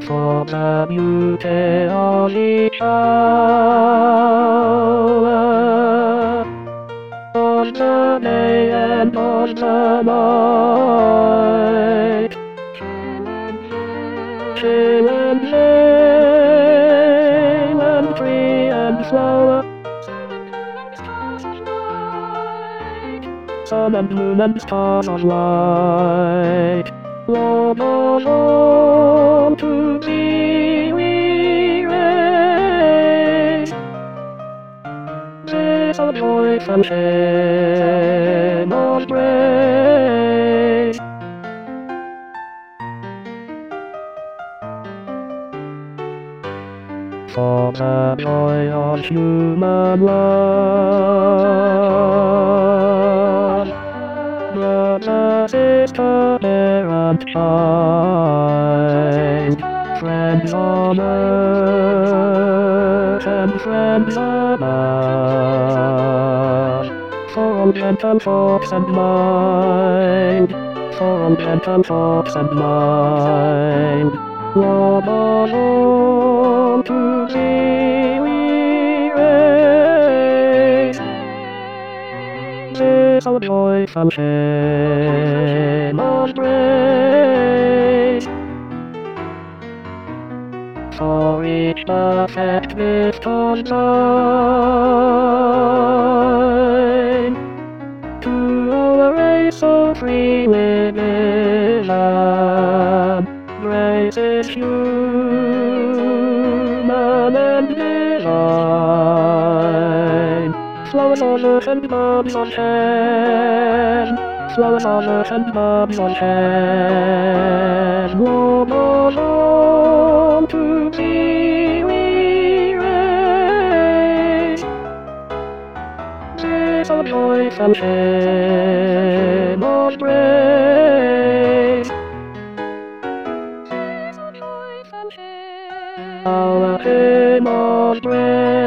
for the beauty of each hour, on the day and on the night. Chill and lame and free and flower, sun and moon and stars of light. Lord, oh Lord, to thee we raise this our voice and hymn of praise. For the joy of human love, brother, sister, parent, child, friends on earth and friends above, for all mental thoughts and mind, for all mental thoughts and mind. Lord, oh Lord, to thee we raise this our joyful hymn of praise. For each perfect gift of thine, to our race so free within us, grace is human and divine. Flowers on earth and buds on hand, flowers on earth and buds on hand. Lord, oh Lord, to thee we raise this our joyful hymn of praise. Our hymn of praise.